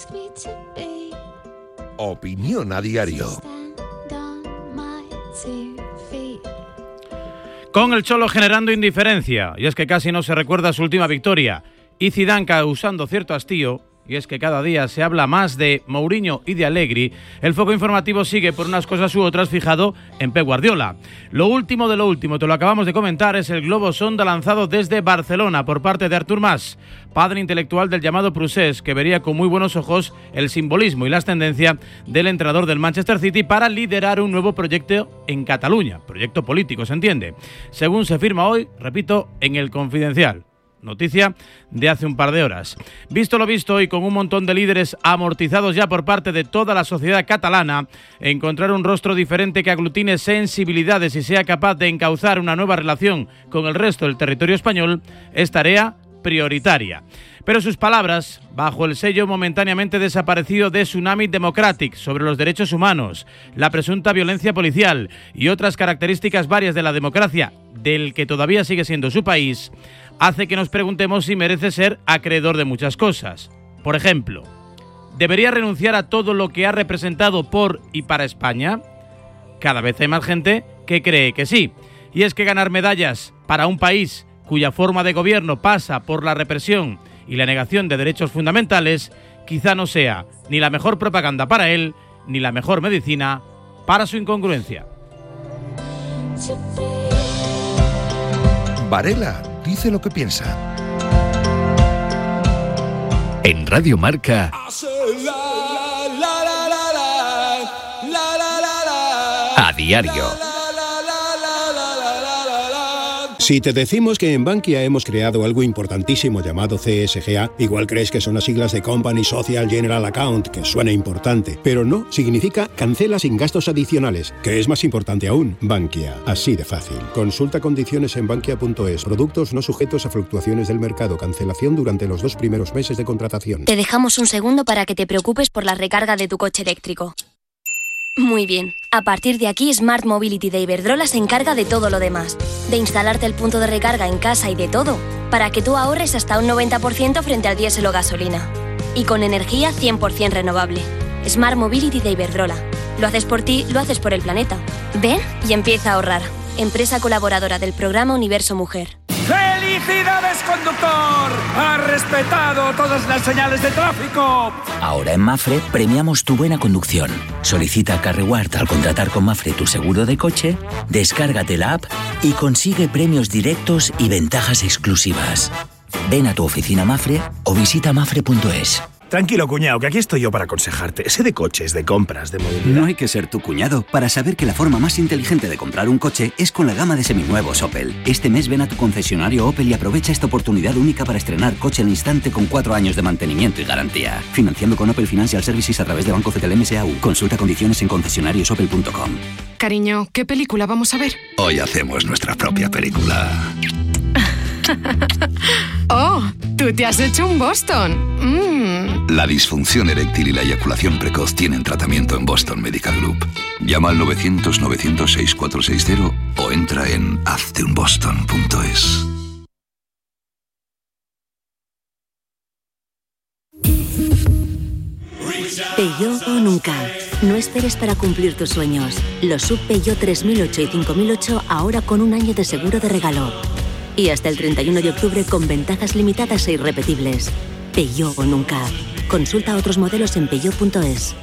Opinión a diario. Con el Cholo generando indiferencia, y es que casi no se recuerda su última victoria, y Zidane causando cierto hastío, y es que cada día se habla más de Mourinho y de Allegri, el foco informativo sigue por unas cosas u otras fijado en Pep Guardiola. Lo último de lo último, te lo acabamos de comentar, es el globo sonda lanzado desde Barcelona por parte de Artur Mas, padre intelectual del llamado Procés, que vería con muy buenos ojos el simbolismo y las tendencias del entrenador del Manchester City para liderar un nuevo proyecto en Cataluña, proyecto político, se entiende, según se firma hoy, repito, en El Confidencial. Noticia de hace un par de horas. Visto lo visto y con un montón de líderes amortizados ya por parte de toda la sociedad catalana, encontrar un rostro diferente que aglutine sensibilidades y sea capaz de encauzar una nueva relación con el resto del territorio español es tarea prioritaria. Pero sus palabras, bajo el sello momentáneamente desaparecido de Tsunami Democratic sobre los derechos humanos, la presunta violencia policial y otras características varias de la democracia, del que todavía sigue siendo su país, hace que nos preguntemos si merece ser acreedor de muchas cosas. Por ejemplo, ¿debería renunciar a todo lo que ha representado por y para España? Cada vez hay más gente que cree que sí. Y es que ganar medallas para un país cuya forma de gobierno pasa por la represión y la negación de derechos fundamentales, quizá no sea ni la mejor propaganda para él, ni la mejor medicina para su incongruencia. Varela dice lo que piensa. En Radio Marca, A Diario. Si te decimos que en Bankia hemos creado algo importantísimo llamado CSGA, igual crees que son las siglas de Company Social General Account, que suena importante, pero no, significa cancela sin gastos adicionales, que es más importante aún. Bankia, así de fácil. Consulta condiciones en bankia.es. Productos no sujetos a fluctuaciones del mercado. Cancelación durante los 2 primeros meses de contratación. Te dejamos un segundo para que te preocupes por la recarga de tu coche eléctrico. Muy bien. A partir de aquí, Smart Mobility de Iberdrola se encarga de todo lo demás. De instalarte el punto de recarga en casa y de todo, para que tú ahorres hasta un 90% frente al diésel o gasolina. Y con energía 100% renovable. Smart Mobility de Iberdrola. Lo haces por ti, lo haces por el planeta. Ven y empieza a ahorrar. Empresa colaboradora del programa Universo Mujer. ¡Felicidades, conductor! ¡Has respetado todas las señales de tráfico! Ahora en Mafre premiamos tu buena conducción. Solicita CarReward al contratar con Mafre tu seguro de coche, descárgate la app y consigue premios directos y ventajas exclusivas. Ven a tu oficina Mafre o visita mafre.es. Tranquilo, cuñado, que aquí estoy yo para aconsejarte. Sé de coches, de compras, de movilidad. No hay que ser tu cuñado para saber que la forma más inteligente de comprar un coche es con la gama de seminuevos Opel. Este mes ven a tu concesionario Opel y aprovecha esta oportunidad única para estrenar coche al instante con 4 años de mantenimiento y garantía. Financiando con Opel Financial Services a través de Banco CTLM S.A.U. Consulta condiciones en concesionariosopel.com. Cariño, ¿qué película vamos a ver? Hoy hacemos nuestra propia película. ¡Oh! ¡Tú te has hecho un Boston! La disfunción eréctil y la eyaculación precoz tienen tratamiento en Boston Medical Group. Llama al 900-900-6460 o entra en hazteunboston.es. Peugeot o nunca. No esperes para cumplir tus sueños. Los SUV Peugeot 3008 y 5008 ahora con un año de seguro de regalo. Y hasta el 31 de octubre con ventajas limitadas e irrepetibles. Peugeot o nunca. Consulta otros modelos en peugeot.es.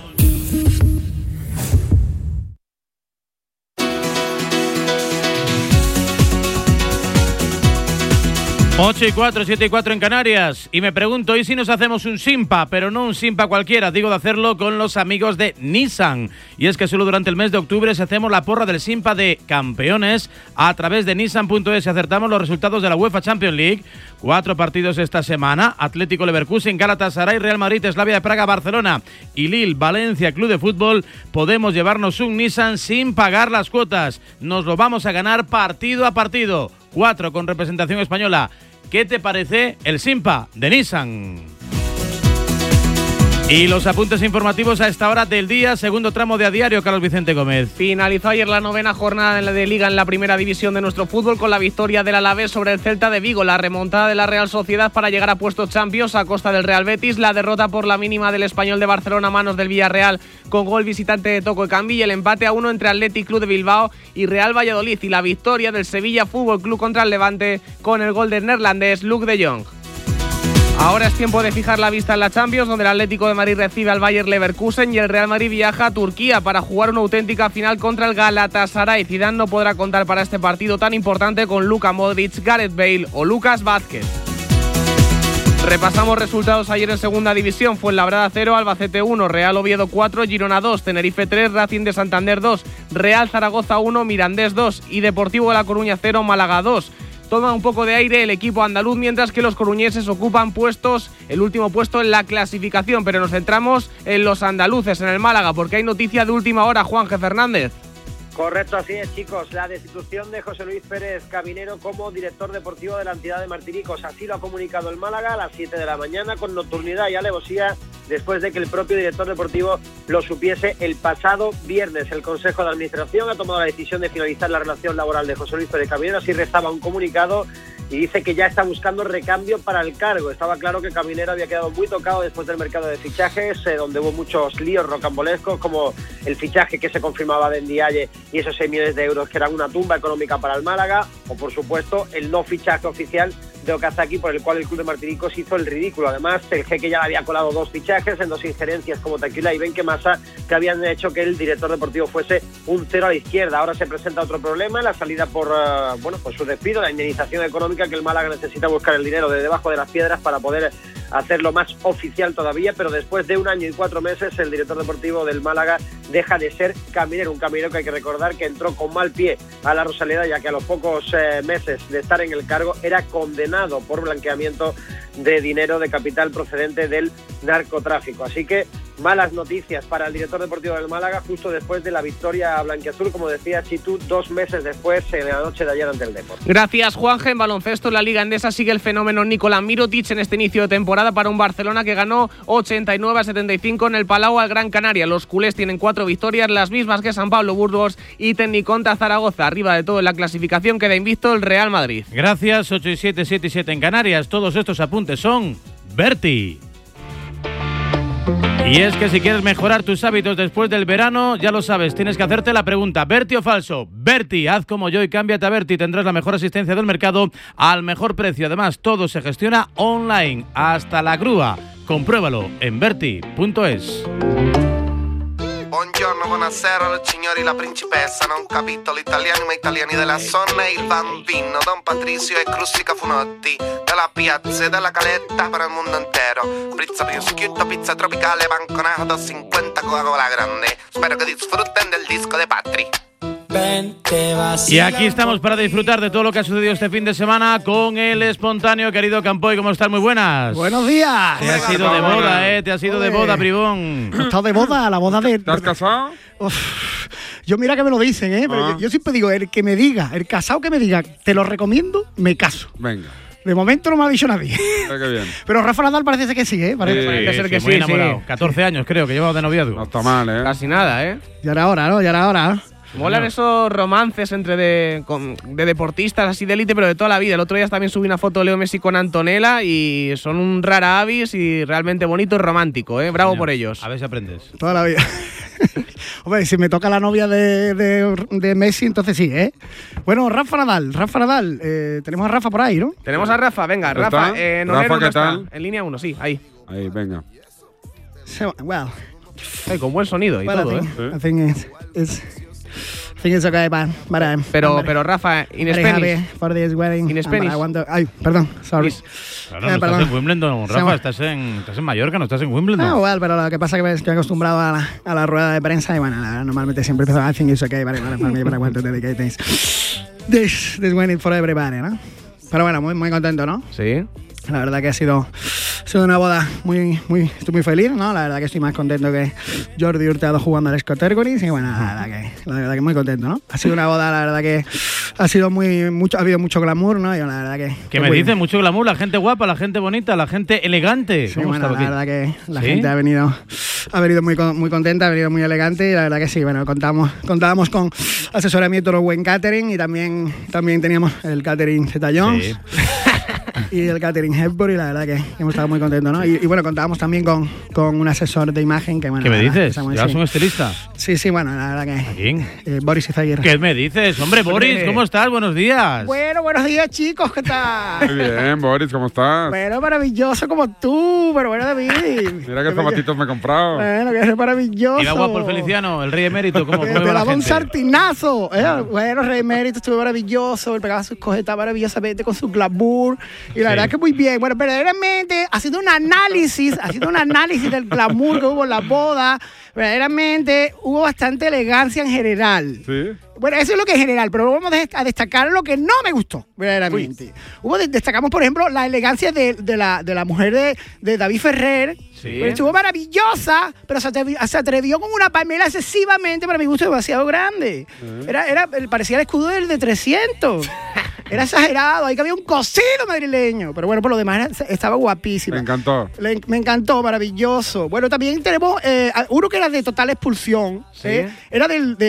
Ocho y 4, 7 y 4 en Canarias. Y me pregunto, ¿y si nos hacemos un Simpa? Pero no un Simpa cualquiera, digo de hacerlo con los amigos de Nissan. Y es que solo durante el mes de octubre se hacemos la porra del Simpa de campeones a través de Nissan.es y acertamos los resultados de la UEFA Champions League. 4 partidos esta semana: Atlético Leverkusen, Galatasaray, Real Madrid, Slavia de Praga, Barcelona y Lille, Valencia Club de Fútbol. Podemos llevarnos un Nissan sin pagar las cuotas. Nos lo vamos a ganar partido a partido. 4 con representación española. ¿Qué te parece el Simpa de Nissan? Y los apuntes informativos a esta hora del día, segundo tramo de A Diario, Carlos Vicente Gómez. Finalizó ayer la 9ª jornada de Liga en la primera división de nuestro fútbol con la victoria del Alavés sobre el Celta de Vigo, la remontada de la Real Sociedad para llegar a puestos Champions a costa del Real Betis, la derrota por la mínima del Español de Barcelona a manos del Villarreal con gol visitante de Toko Ekambi y el empate a 1 entre Athletic Club de Bilbao y Real Valladolid y la victoria del Sevilla Fútbol Club contra el Levante con el gol del neerlandés Luuk de Jong. Ahora es tiempo de fijar la vista en la Champions, donde el Atlético de Madrid recibe al Bayer Leverkusen y el Real Madrid viaja a Turquía para jugar una auténtica final contra el Galatasaray. Zidane no podrá contar para este partido tan importante con Luka Modric, Gareth Bale o Lucas Vázquez. Repasamos resultados ayer en segunda división. Fuenlabrada 0, Albacete 1, Real Oviedo 4, Girona 2, Tenerife 3, Racing de Santander 2, Real Zaragoza 1, Mirandés 2 y Deportivo de La Coruña 0, Málaga 2. Toma un poco de aire el equipo andaluz, mientras que los coruñeses ocupan el último puesto en la clasificación, pero nos centramos en los andaluces, en el Málaga, porque hay noticia de última hora, Juanje Fernández. Correcto, así es, chicos. La destitución de José Luis Pérez Caminero como director deportivo de la entidad de Martiricos. Así lo ha comunicado el Málaga a las 7 de la mañana, con nocturnidad y alevosía, después de que el propio director deportivo lo supiese el pasado viernes. El Consejo de Administración ha tomado la decisión de finalizar la relación laboral de José Luis Pérez Caminero. Así restaba un comunicado y dice que ya está buscando recambio para el cargo. Estaba claro que Caminero había quedado muy tocado después del mercado de fichajes, donde hubo muchos líos rocambolescos, como el fichaje que se confirmaba de Ndiaye y esos 6 millones de euros que eran una tumba económica para el Málaga, o por supuesto el no fichaje oficial de Okazaki, por el cual el club de Martiricos hizo el ridículo. Además, el jeque ya le había colado 2 fichajes en 2 injerencias como Tequila y Benquemasa, que habían hecho que el director deportivo fuese un 0 a la izquierda. Ahora se presenta otro problema, la salida por su despido, la indemnización económica, que el Málaga necesita buscar el dinero de debajo de las piedras para poder hacerlo más oficial todavía, pero después de 1 año y 4 meses el director deportivo del Málaga deja de ser Caminero, un Caminero que hay que recordar que entró con mal pie a la Rosaleda, ya que a los pocos meses de estar en el cargo era condenado por blanqueamiento de dinero de capital procedente del narcotráfico. Así que malas noticias para el director deportivo del Málaga justo después de la victoria blanquiazul, como decía Chitu, 2 meses después, en la noche de ayer ante el Depor. Gracias, Juanje. En baloncesto, en la Liga Endesa sigue el fenómeno Nikola Mirotic en este inicio de temporada para un Barcelona que ganó 89-75 en el Palau al Gran Canaria. Los culés tienen 4 victorias, las mismas que San Pablo Burgos y Tecniconta Zaragoza. Arriba de todo en la clasificación queda invicto el Real Madrid. Gracias, 8 y 7, 7 y 7 en Canarias. Todos estos apuntes son Berti. Y es que si quieres mejorar tus hábitos después del verano, ya lo sabes, tienes que hacerte la pregunta, ¿Berti o falso? Berti, haz como yo y cámbiate a Berti, tendrás la mejor asistencia del mercado al mejor precio. Además, todo se gestiona online, hasta la grúa. Compruébalo en berti.es. Buongiorno, buonasera, los signori, la principessa, non capito l'italiano ma italiani della zona e il bambino, Don Patricio e Crustica Funotti, dalla piazza e dalla caletta para el mundo entero, pizza prosciutto, pizza tropicale, banconato 50 Coca-Cola grande, spero que disfruten del disco de Patri. Y aquí estamos para disfrutar de todo lo que ha sucedido este fin de semana con el espontáneo querido Campoy. ¿Cómo estás? Muy buenas. Buenos días. Te has ido de boda, te has ido de boda, bribón. He estado de boda, la boda de... ¿Te has casado? Yo mira que me lo dicen, pero yo siempre digo, el que me diga, el casado que me diga, te lo recomiendo, me caso. Venga. De momento no me ha dicho nadie. Qué bien. Pero Rafa Nadal parece ser que sí, Parece ser que sí, enamorado. 14 años creo que llevaba de noviazgo. No está mal, Casi nada, Ya era hora, ¿no? Ya era hora. Molan esos romances entre de deportistas así de élite, pero de toda la vida. El otro día también subí una foto de Leo Messi con Antonella y son un rara avis y realmente bonito y romántico, Bravo por ellos. A ver si aprendes. Toda la vida. Hombre, si me toca la novia de Messi, entonces sí, Bueno, Rafa Nadal. Tenemos a Rafa por ahí, ¿no? Tenemos a Rafa, venga, Rafa. Rafa, ¿qué tal? En línea 1, sí, ahí. Ahí, venga. Con buen sonido y todo, I think it's okay, but pero Rafa, in Spanish. For this wedding. In Spanish. Ay, perdón, sorry. Claro, no estás en Wimbledon, Rafa, estás en Mallorca, no estás en Wimbledon. Pero lo que pasa es que estoy acostumbrado a la rueda de prensa y bueno, normalmente siempre empiezo I think it's okay, but I want to dedicate this wedding for everybody, ¿no? Pero bueno, muy, muy contento, ¿no? Sí. La verdad que ha sido sido una boda estoy muy feliz, ¿no? La verdad que estoy más contento que Jordi Hurtado jugando al Scott Ergonis y bueno, la verdad que muy contento, ¿no? Ha sido una boda, la verdad que ha habido mucho glamour, ¿no? Y la verdad que... ¿Qué me dice? Mucho glamour, la gente guapa, la gente bonita, la gente elegante. Sí, bueno, la verdad que la gente ha venido muy contenta, ha venido muy elegante y la verdad que sí, bueno, contábamos con asesoramiento de buen catering y también teníamos el catering Zeta Jones. Sí. Y el catering Hepburn y la verdad que hemos estado muy contentos, ¿no? Y bueno, contábamos también con un asesor de imagen que bueno... ¿Qué me dices? ¿Llevas un estilista? Sí, bueno, la verdad que... ¿A quién? Boris Izaguirre. ¿Qué me dices? Hombre, Boris, ¿cómo estás? Buenos días. Bueno, buenos días, chicos, ¿qué tal? Muy bien, Boris, ¿cómo estás? Bueno, maravilloso como tú, pero bueno, David. Mira qué zapatitos me he comprado. Bueno, que es maravilloso. Iba guapo el Feliciano, el rey emérito, ¿cómo te daba un sartinazo. Bueno, rey emérito estuvo maravilloso, él pegaba sus cojetas maravillosamente con su glamour y la verdad que muy bien. Bueno, verdaderamente, haciendo un análisis del glamour que hubo en la boda, verdaderamente hubo bastante elegancia en general. Sí. Bueno, eso es lo que es general, pero vamos a destacar lo que no me gustó, verdaderamente. Destacamos, por ejemplo, la elegancia de la mujer de David Ferrer. Sí. Bueno, estuvo maravillosa, pero se atrevió con una palmera excesivamente, para mi gusto, demasiado grande. Parecía el escudo del de 300. Era exagerado, ahí cabía un cocido madrileño. Pero bueno, por lo demás estaba guapísima. Me encantó. Me encantó, maravilloso. Bueno, también tenemos uno que era de total expulsión. ¿Sí? Era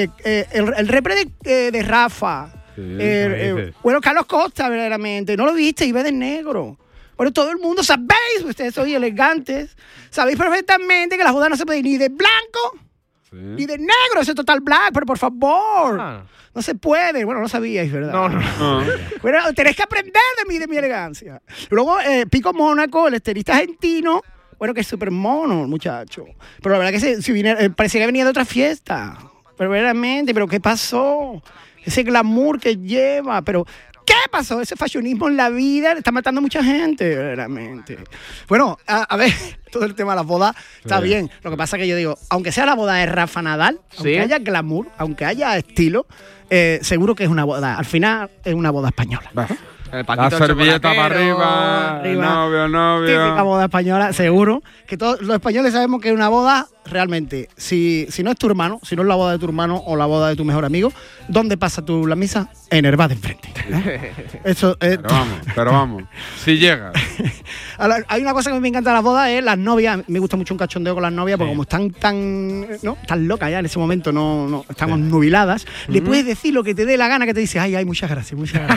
el repre de Rafa. Sí, bueno, Carlos Costa, verdaderamente. No lo viste, iba de negro. Bueno, todo el mundo sabéis, ustedes sois elegantes, sabéis perfectamente que la boda no se puede ir ni de blanco ni de negro, ese total black, pero por favor, no se puede. Bueno, no sabíais, ¿verdad? No. Bueno, tenéis que aprender de mi elegancia. Luego, Pico Mónaco, el estilista argentino, bueno, que es súper mono el muchacho, pero la verdad que parecía que venía de otra fiesta, pero verdaderamente, ¿pero qué pasó? Ese glamour que lleva, pero... ¿Qué pasó? Ese fashionismo en la vida está matando a mucha gente, verdaderamente. Bueno, a ver, todo el tema de las bodas está bien. Lo que pasa es que yo digo, aunque sea la boda de Rafa Nadal, aunque haya glamour, aunque haya estilo, seguro que es una boda, al final es una boda española. La servilleta para arriba, novio. Típica boda española, seguro. Que todos los españoles sabemos que es una boda realmente. Si no es tu hermano, si no es la boda de tu hermano o la boda de tu mejor amigo, ¿dónde pasa tú la misa? En el bar de enfrente. Eso es. Pero vamos, si llegas. Hay una cosa que me encanta de las bodas, es las novias. Me gusta mucho un cachondeo con las novias, porque como están tan locas ya en ese momento, no estamos nubiladas, le puedes decir lo que te dé la gana, que te dice, ay, muchas gracias.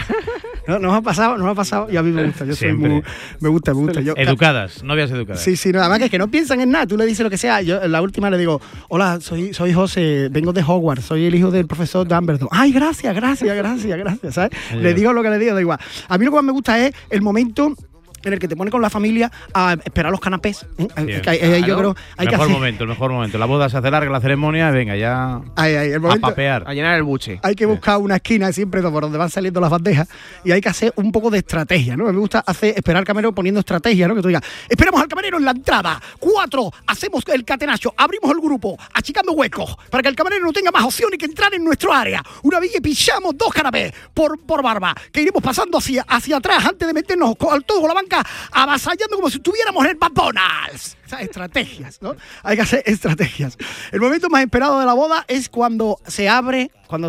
No me ha pasado y a mí me gusta. Yo soy me gusta. Yo, educadas, novias educadas. Sí, nada más que no piensan en nada. Tú le dices lo que sea. Yo en la última le digo, hola, soy José, vengo de Hogwarts, soy el hijo del profesor Dumbledore. Ay, gracias, ¿sabes? Le digo lo que le digo, da igual. A mí lo que más me gusta es el momento en el que te pones con la familia a esperar los canapés. Yo creo hay el mejor momento. La boda se hace larga, la ceremonia, venga, ya el momento, a papear. A llenar el buche. Hay que buscar una esquina siempre por donde van saliendo las bandejas y hay que hacer un poco de estrategia, ¿no? Me gusta esperar al camarero poniendo estrategia, ¿no? Que tú digas, esperemos al camarero en la entrada, 4, hacemos el catenacho, abrimos el grupo, achicando huecos, para que el camarero no tenga más opciones que entrar en nuestro área. Una vez que pichamos 2 canapés por barba, que iremos pasando hacia atrás antes de meternos todos con la banca avasallando como si estuviéramos en McDonald's. O sea, estrategias, ¿no? Hay que hacer estrategias. El momento más esperado de la boda es cuando se abre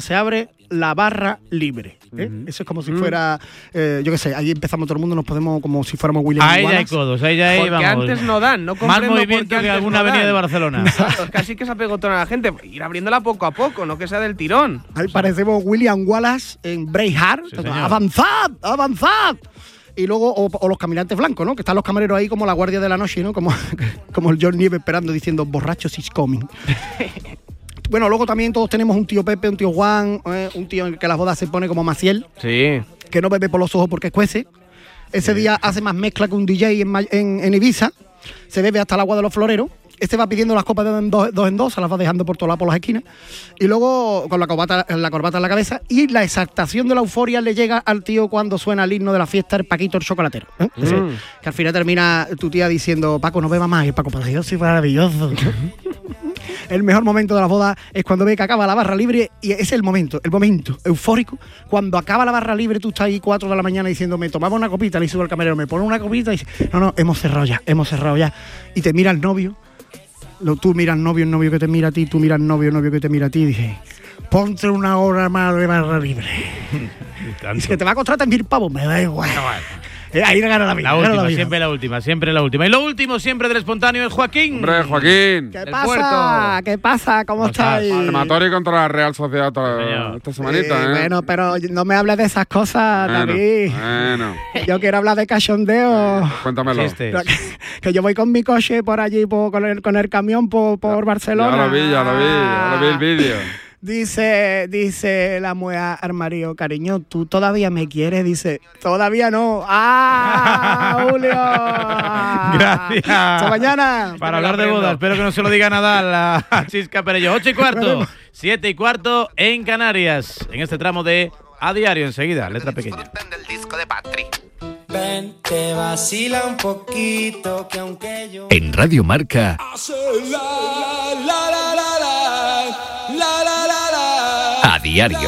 la barra libre. Eso es como si fuera, yo qué sé, ahí empezamos todo el mundo, nos podemos como si fuéramos William Wallace. Ahí ya hay codos, ahí ya hay, porque vamos. antes no dan, no más movimiento que alguna avenida de Barcelona. Claro, es casi que se apegotona a la gente. Ir abriéndola poco a poco, no que sea del tirón. Ahí parecemos William Wallace en Braveheart. Sí, ¡Avanzad! Y luego, o los caminantes blancos, ¿no? Que están los camareros ahí como la guardia de la noche, ¿no? Como el John Nieve esperando diciendo, borrachos is coming. Bueno, luego también todos tenemos un tío Pepe, un tío Juan, un tío en el que las bodas se pone como Maciel. Sí. Que no bebe por los ojos porque cuece. Ese día hace más mezcla que un DJ en Ibiza. Se bebe hasta el agua de los floreros. Este va pidiendo las copas de dos en dos, se las va dejando por todos lados por las esquinas. Y luego con la corbata en la cabeza. Y la exaltación de la euforia le llega al tío cuando suena el himno de la fiesta, el Paquito el chocolatero. Que al final termina tu tía diciendo, Paco, no beba más. Y Paco, pero yo soy maravilloso. el mejor momento de la boda es cuando ve que acaba la barra libre y es el momento eufórico. Cuando acaba la barra libre, tú estás ahí 4 de la mañana diciendo, me tomaba una copita, le hizo al camarero, me pone una copita y dice, no, hemos cerrado ya. Y te mira el novio, tú miras al novio, el novio que te mira a ti, tú miras al novio, el novio que te mira a ti y dices, ponte una hora más de barra libre. Es que te va a costar 3.000 pavos, me da igual. Ahí gana la vida. Siempre la última. Y lo último siempre del espontáneo es Joaquín. Hombre, Joaquín. ¿Qué pasa? ¿Cómo estáis? Rematorio contra la Real Sociedad esta semanita, Bueno, pero no me hables de esas cosas, David. Bueno. Yo quiero hablar de cachondeo. Cuéntamelo. Que yo voy con mi coche por allí, con el camión por Barcelona. Ya lo vi el vídeo. Dice la mujer al marido, cariño, ¿tú todavía me quieres? Dice, todavía no. ¡Ah, Julio! Gracias. Hasta mañana. Para hablar de bodas, espero que no se lo diga nada a Chisca Perello. 8:15, 7:15 en Canarias. En este tramo de A Diario, enseguida, letra pequeña. Del disco de Patri. Ven, te vacila un poquito, que aunque yo... En Radio Marca... A Diario.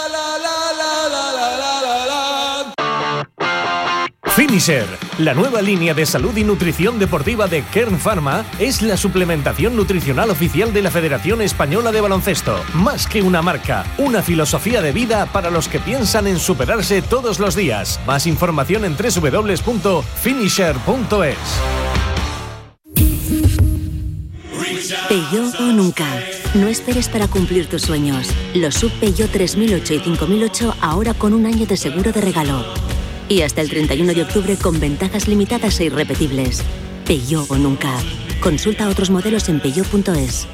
Finisher, la nueva línea de salud y nutrición deportiva de Kern Pharma, es la suplementación nutricional oficial de la Federación Española de Baloncesto. Más que una marca, una filosofía de vida para los que piensan en superarse todos los días. Más información en www.finisher.es. Peugeot o nunca. No esperes para cumplir tus sueños. Los SUV Peugeot 3008 y 5008 ahora con un año de seguro de regalo. Y hasta el 31 de octubre con ventajas limitadas e irrepetibles. Peugeot o nunca. Consulta otros modelos en peugeot.es.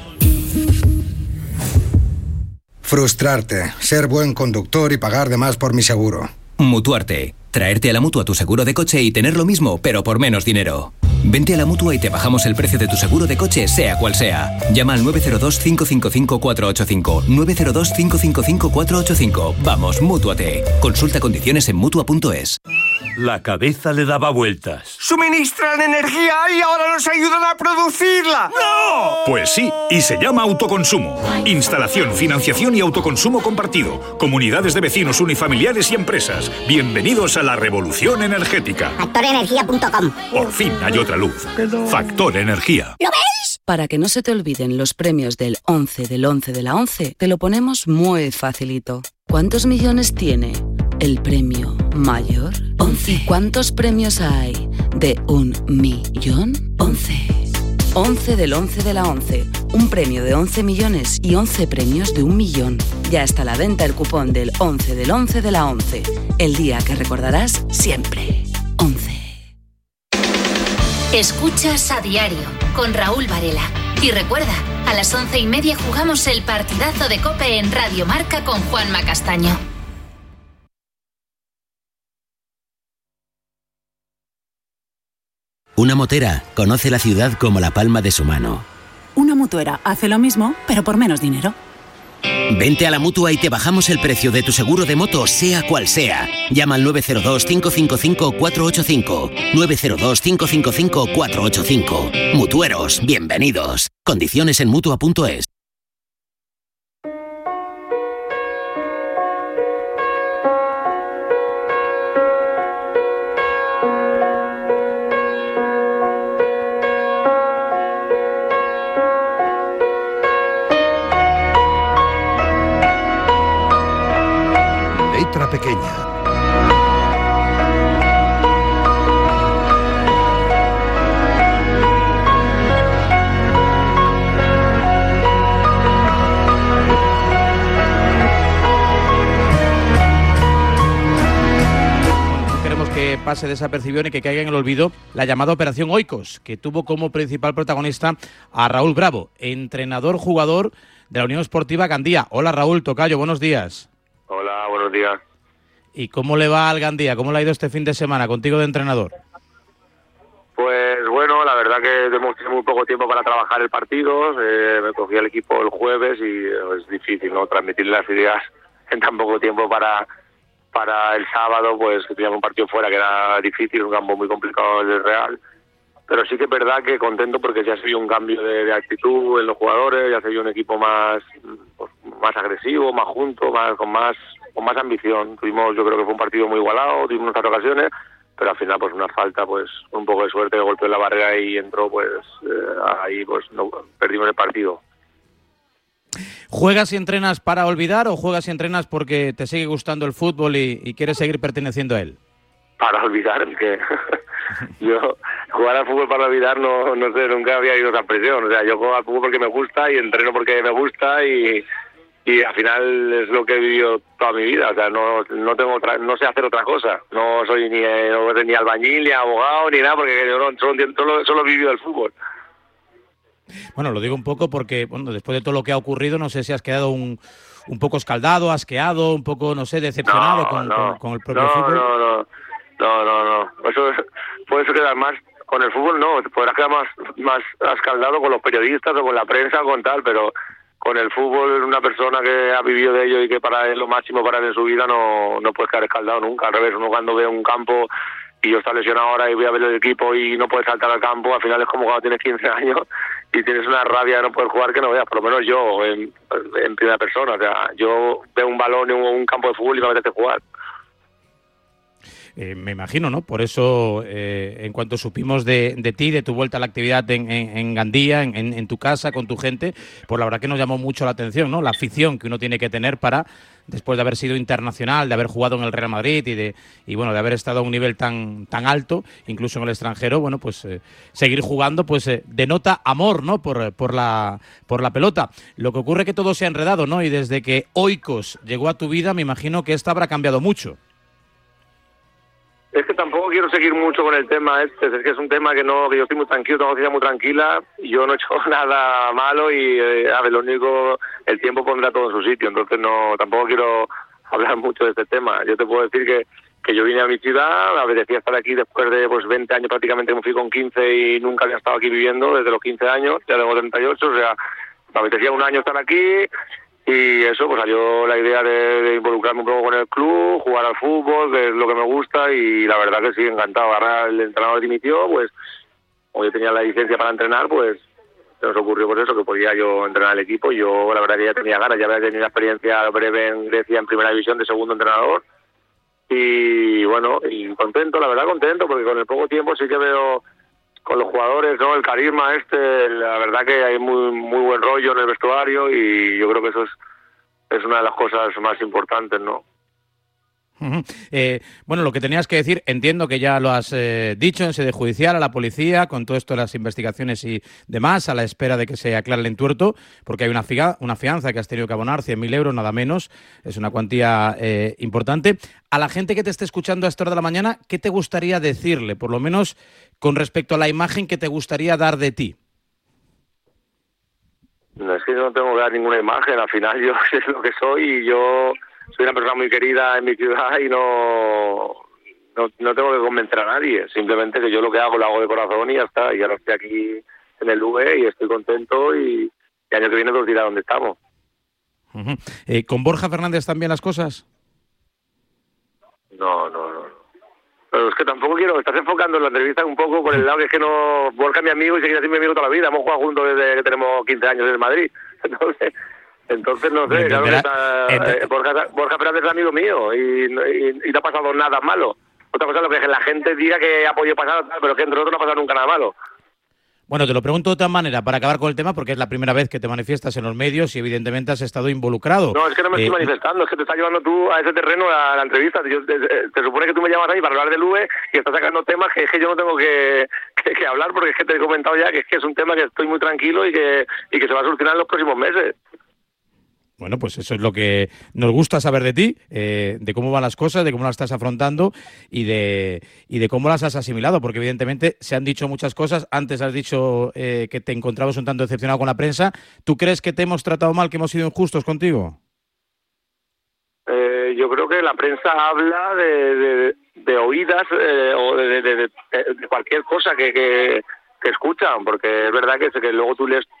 Frustrarte, ser buen conductor y pagar de más por mi seguro. Mutuarte. Traerte a la Mutua tu seguro de coche y tener lo mismo, pero por menos dinero. Vente a la Mutua y te bajamos el precio de tu seguro de coche, sea cual sea. Llama al 902-555-485. 902-555-485. Vamos, mútuate. Consulta condiciones en Mutua.es. La cabeza le daba vueltas. ¡Suministran energía y ahora nos ayudan a producirla! ¡No! Pues sí, y se llama autoconsumo. Instalación, financiación y autoconsumo compartido. Comunidades de vecinos, unifamiliares y empresas. Bienvenidos a la revolución energética. Factorenergia.com. Por fin hay otra luz. Factor Energía. ¿Lo ves? Para que no se te olviden los premios del 11 del 11 de la 11, te lo ponemos muy facilito. ¿Cuántos millones tiene el premio mayor? 11. ¿Cuántos premios hay de 1 millón? 11. 11 del 11 de la 11. Un premio de 11 millones y 11 premios de 1 millón. Ya está a la venta el cupón del 11 del 11 de la 11. El día que recordarás siempre. 11. Escuchas A Diario con Raúl Varela. Y recuerda, a las 11:30 jugamos el partidazo de COPE en Radio Marca con Juanma Castaño. Una motera conoce la ciudad como la palma de su mano. Una mutuera hace lo mismo, pero por menos dinero. Vente a la Mutua y te bajamos el precio de tu seguro de moto, sea cual sea. Llama al 902-555-485. 902-555-485. Mutueros, bienvenidos. Condiciones en Mutua.es. Letra pequeña. Queremos que pase desapercibido y que caiga en el olvido la llamada Operación Oikos, que tuvo como principal protagonista a Raúl Bravo, entrenador-jugador de la Unión Esportiva Gandía. Hola Raúl, tocayo, buenos días. Hola, buenos días. ¿Y cómo le va al Gandía? ¿Cómo le ha ido este fin de semana contigo de entrenador? Pues bueno, la verdad que hemos tenido muy poco tiempo para trabajar el partido. Me cogí el equipo el jueves y es difícil, ¿no?, transmitir las ideas en tan poco tiempo para el sábado, pues que teníamos un partido fuera que era difícil, un campo muy complicado del Real. pero sí que es verdad que contento porque ya se vio un cambio de actitud en los jugadores, ya se vio un equipo más, pues, más agresivo, más junto, con más ambición. Yo creo que fue un partido muy igualado, tuvimos unas ocasiones, pero al final pues una falta, pues un poco de suerte, golpeó la barrera y entró, pues ahí pues no, perdimos el partido. ¿Juegas y entrenas para olvidar o juegas y entrenas porque te sigue gustando el fútbol y quieres seguir perteneciendo a él? Para olvidar, que yo jugar al fútbol para olvidar no sé, nunca había ido a esa expresión. O sea, yo juego al fútbol porque me gusta y entreno porque me gusta y al final es lo que he vivido toda mi vida. O sea, no sé hacer otra cosa. No soy ni albañil, ni abogado, ni nada, porque yo solo he vivido el fútbol. Bueno, lo digo un poco porque, bueno, después de todo lo que ha ocurrido, no sé si has quedado un poco escaldado, asqueado, un poco, no sé, decepcionado con el propio fútbol. No. Eso puede quedar más con el fútbol, no. Podrás quedar más escaldado con los periodistas o con la prensa o con tal, pero con el fútbol, una persona que ha vivido de ello y que para él lo máximo para él en su vida no puede quedar escaldado nunca. Al revés, uno cuando ve un campo y yo estoy lesionado ahora y voy a ver el equipo y no puedes saltar al campo, al final es como cuando tienes 15 años y tienes una rabia de no poder jugar que no veas, por lo menos yo en primera persona. O sea, yo veo un balón en un campo de fútbol y me apetece jugar. Me imagino, ¿no? Por eso, en cuanto supimos de ti, de tu vuelta a la actividad en Gandía, en tu casa, con tu gente, pues la verdad que nos llamó mucho la atención, ¿no? La afición que uno tiene que tener para, después de haber sido internacional, de haber jugado en el Real Madrid y bueno, de haber estado a un nivel tan alto, incluso en el extranjero, bueno, pues seguir jugando, pues denota amor, ¿no? Por la pelota. Lo que ocurre es que todo se ha enredado, ¿no? Y desde que Oikos llegó a tu vida, me imagino que esta habrá cambiado mucho. Es que tampoco quiero seguir mucho con el tema es que es un tema que yo estoy muy tranquilo, tengo una vida muy tranquila, yo no he hecho nada malo y a ver, lo único, el tiempo pondrá todo en su sitio, entonces tampoco quiero hablar mucho de este tema. Yo te puedo decir que yo vine a mi ciudad, me apetecía estar aquí después de 20 años prácticamente, me fui con 15 y nunca había estado aquí viviendo desde los 15 años, ya tengo 38, o sea, me apetecía un año estar aquí. Y eso, pues salió la idea de involucrarme un poco con el club, jugar al fútbol, que es lo que me gusta, y la verdad que sí, encantado. Ahora el entrenador dimitió, pues como yo tenía la licencia para entrenar, pues se nos ocurrió por eso que podía yo entrenar al equipo. Yo la verdad que ya tenía ganas, ya había tenido experiencia breve en Grecia en primera división de segundo entrenador. Y bueno, y contento, la verdad contento, porque con el poco tiempo sí que veo con los jugadores, ¿no? El carisma la verdad que hay muy buen rollo en el vestuario y yo creo que eso es una de las cosas más importantes, ¿no? Bueno, lo que tenías que decir, entiendo que ya lo has dicho en sede judicial a la policía, con todo esto de las investigaciones y demás, a la espera de que se aclare el entuerto, porque hay una fianza que has tenido que abonar, 100.000 euros, nada menos, es una cuantía importante. A la gente que te esté escuchando a esta hora de la mañana, ¿qué te gustaría decirle, por lo menos con respecto a la imagen que te gustaría dar de ti? No, es que yo no tengo que dar ninguna imagen, al final yo sé lo que soy y yo soy una persona muy querida en mi ciudad y no tengo que convencer a nadie, simplemente que yo lo que hago lo hago de corazón y ya está, y ahora estoy aquí en el UE y estoy contento y el año que viene nos dirá dónde estamos. ¿Con Borja Fernández también las cosas? No. Pero es que tampoco estás enfocando en la entrevista un poco por el lado que es que Borja es mi amigo y seguirá siendo mi amigo toda la vida, hemos jugado juntos desde que tenemos 15 años en el Madrid, entonces no sé, claro que Borja Fernández es amigo mío y no ha pasado nada malo. Otra cosa es lo que la gente diga que ha podido pasar, pero que entre nosotros no ha pasado nunca nada malo. Bueno, te lo pregunto de otra manera, para acabar con el tema, porque es la primera vez que te manifiestas en los medios y evidentemente has estado involucrado. No, es que no me estoy manifestando, es que te estás llevando tú a ese terreno a la entrevista. Te supone que tú me llamas ahí para hablar del UE y estás sacando temas que es que yo no tengo que hablar, porque es que te he comentado ya que es un tema que estoy muy tranquilo y que se va a solucionar en los próximos meses. Bueno, pues eso es lo que nos gusta saber de ti, de cómo van las cosas, de cómo las estás afrontando y de cómo las has asimilado, porque evidentemente se han dicho muchas cosas. Antes has dicho que te encontrabas un tanto decepcionado con la prensa. ¿Tú crees que te hemos tratado mal, que hemos sido injustos contigo? Yo creo que la prensa habla de oídas o de cualquier cosa que escuchan, porque es verdad que luego tú lees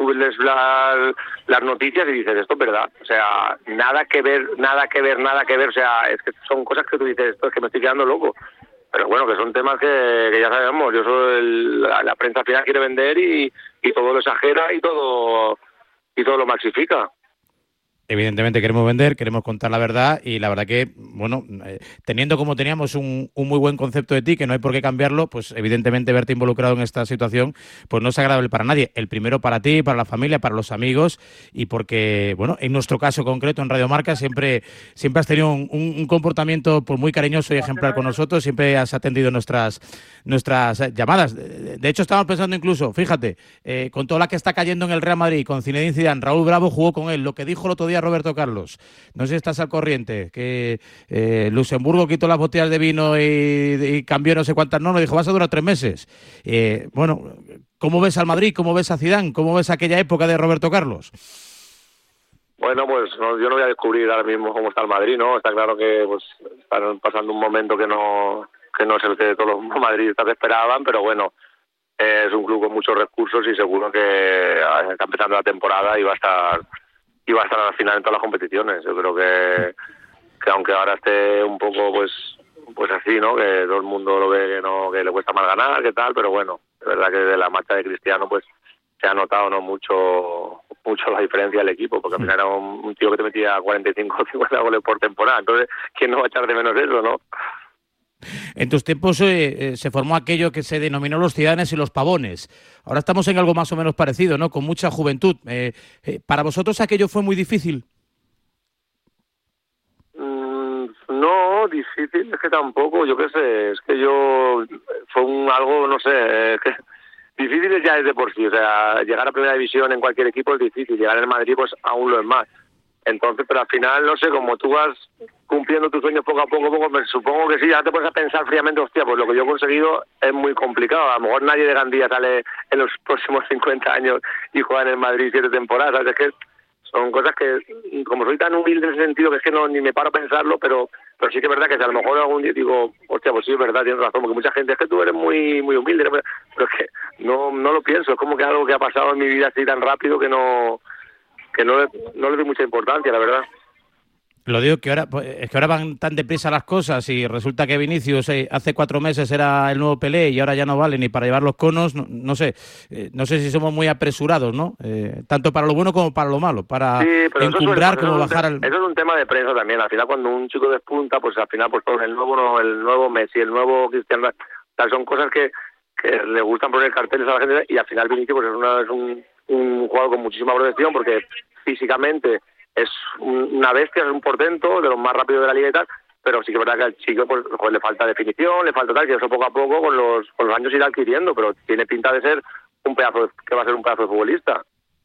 las noticias y dices, esto es verdad, o sea, nada que ver, o sea, es que son cosas que tú dices, esto es que me estoy quedando loco, Pero bueno, que son temas que ya sabemos. Yo soy la prensa al final quiere vender y todo lo exagera y todo lo maxifica. Evidentemente queremos vender, queremos contar la verdad y la verdad que, bueno, teniendo como teníamos un muy buen concepto de ti, que no hay por qué cambiarlo, pues evidentemente verte involucrado en esta situación pues no es agradable para nadie. El primero para ti, para la familia, para los amigos y porque, bueno, en nuestro caso concreto en Radio Marca siempre has tenido un comportamiento pues muy cariñoso y ejemplar con nosotros, siempre has atendido nuestras llamadas. De hecho, estábamos pensando incluso, fíjate, con toda la que está cayendo en el Real Madrid, con Zinedine Zidane, Raúl Bravo jugó con él, lo que dijo el otro día Roberto Carlos, no sé si estás al corriente, que Luxemburgo quitó las botellas de vino y cambió no sé cuántas normas, dijo vas a durar 3 meses. Bueno, ¿cómo ves al Madrid? ¿Cómo ves a Zidane? ¿Cómo ves aquella época de Roberto Carlos? Bueno, pues yo no voy a descubrir ahora mismo cómo está el Madrid, ¿no? Está claro que pues están pasando un momento que no es el que todos los madridistas esperaban, pero bueno, es un club con muchos recursos y seguro que está empezando la temporada y va a estar al final en todas las competiciones. Yo creo que aunque ahora esté un poco pues así, ¿no? Que todo el mundo lo ve que le cuesta más ganar, que tal, pero bueno, es verdad que de la marcha de Cristiano pues se ha notado no mucho la diferencia del equipo, porque al final era un tío que te metía 45 o 50 goles por temporada, entonces ¿quién no va a echar de menos eso, no? En tus tiempos se formó aquello que se denominó los Zidanes y los Pavones. Ahora estamos en algo más o menos parecido, ¿no? Con mucha juventud. ¿Para vosotros aquello fue muy difícil? No, difícil, es que tampoco, yo qué sé, es que fue algo, no sé, es que difícil es ya desde por sí, o sea, llegar a primera división en cualquier equipo es difícil, llegar en el Madrid pues aún lo es más. Entonces, pero al final, no sé, como tú vas cumpliendo tus sueños poco a poco, me supongo que sí, ya te pones a pensar fríamente, hostia, pues lo que yo he conseguido es muy complicado. A lo mejor nadie de Gandía sale en los próximos 50 años y juega en el Madrid 7 temporadas, ¿sabes? Es que son cosas que, como soy tan humilde en ese sentido, que es que ni me paro a pensarlo, pero sí que es verdad que si a lo mejor algún día digo, hostia, pues sí, es verdad, tienes razón, porque mucha gente es que tú eres muy muy humilde, ¿no? Pero es que no lo pienso, es como que algo que ha pasado en mi vida así tan rápido que no le doy mucha importancia, la verdad. Lo digo que ahora van tan deprisa las cosas y resulta que Vinicius hace 4 meses era el nuevo Pelé y ahora ya no vale ni para llevar los conos, no sé si somos muy apresurados, ¿no? Tanto para lo bueno como para lo malo, para encumbrar como bajar al... Eso es un tema de prensa también, al final cuando un chico despunta, pues al final pues todo el nuevo Messi, el nuevo Cristiano, o sea, son cosas que le gustan poner carteles a la gente y al final Vinicius pues es un jugador con muchísima proyección porque físicamente es una bestia, es un portento de los más rápidos de la liga y tal, pero sí que es verdad que al chico pues le falta definición, le falta tal, que eso poco a poco con los años irá adquiriendo, pero tiene pinta de ser que va a ser un pedazo de futbolista.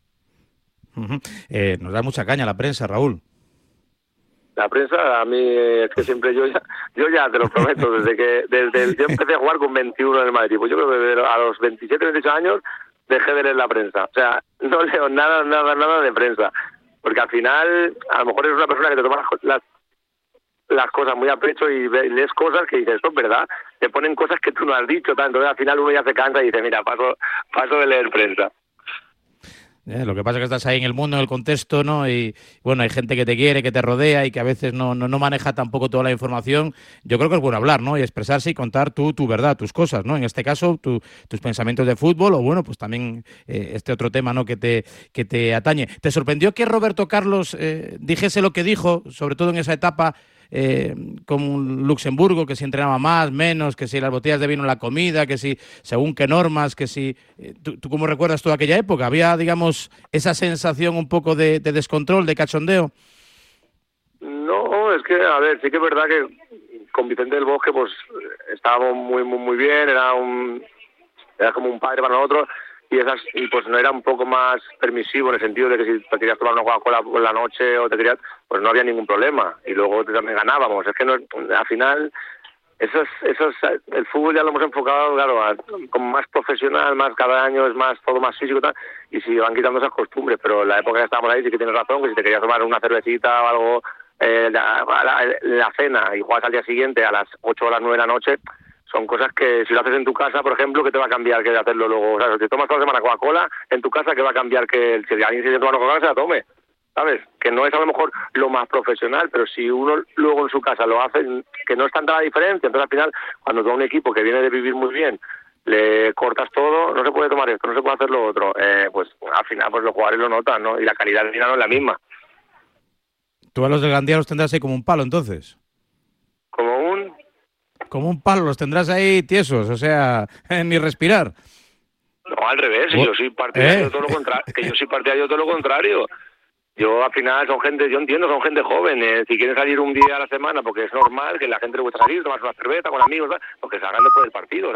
Nos da mucha caña la prensa, Raúl. La prensa, a mí es que siempre yo ya te lo prometo, yo empecé a jugar con 21 en el Madrid, pues yo creo que a los 27, 28 años dejé de leer la prensa, o sea, no leo nada de prensa, porque al final a lo mejor eres una persona que te toma las cosas muy a pecho y lees cosas que dices, esto es verdad, te ponen cosas que tú no has dicho, entonces al final uno ya se cansa y dice, mira, paso de leer prensa. Lo que pasa es que estás ahí en el mundo, en el contexto, ¿no? Y bueno, hay gente que te quiere, que te rodea y que a veces no maneja tampoco toda la información. Yo creo que es bueno hablar, ¿no? Y expresarse y contar tu verdad, tus cosas, ¿no? En este caso, tus pensamientos de fútbol o, bueno, pues también este otro tema, ¿no? Que te atañe. ¿Te sorprendió que Roberto Carlos dijese lo que dijo, sobre todo en esa etapa con Luxemburgo, que si entrenaba más, menos, que si las botellas de vino en la comida, que si según qué normas, que si... ¿Tú cómo recuerdas toda aquella época? ¿Había, digamos, esa sensación un poco de descontrol, de cachondeo? No, es que, a ver, sí que es verdad que con Vicente del Bosque pues estábamos muy bien, era como un padre para nosotros y pues no era un poco más permisivo en el sentido de que si te querías tomar una Coca-Cola por la noche o pues no había ningún problema y luego también ganábamos. Es que al final el fútbol ya lo hemos enfocado, claro, como más profesional, más cada año es más todo más físico y tal, y se van quitando esas costumbres, pero en la época que estábamos ahí sí que tienes razón, que si te querías tomar una cervecita o algo la cena y juegas al día siguiente a las 8 o las 9 de la noche, son cosas que si lo haces en tu casa, por ejemplo, ¿qué te va a cambiar que de hacerlo luego? O sea, si te tomas toda la semana Coca-Cola en tu casa, ¿qué va a cambiar que si alguien se toma Coca-Cola se la tome? ¿sabes? Que no es a lo mejor lo más profesional, pero si uno luego en su casa lo hace, que no es tanta la diferencia. Entonces al final, cuando tú a un equipo que viene de vivir muy bien, le cortas todo, no se puede tomar esto, no se puede hacer lo otro, pues al final pues los jugadores lo notan, ¿no? Y la calidad de vida no es la misma. Tú a los del Gandía los tendrás ahí como un palo, entonces. Como un palo, los tendrás ahí tiesos, o sea, ni respirar. No, al revés, yo soy partidario de todo lo contrario, que yo soy partidario de todo lo contrario. Yo al final son gente, yo entiendo, son gente joven, si quieren salir un día a la semana, porque es normal que la gente le gusta salir, tomarse una cerveza con amigos, porque salgan después del partido, ¿sabes?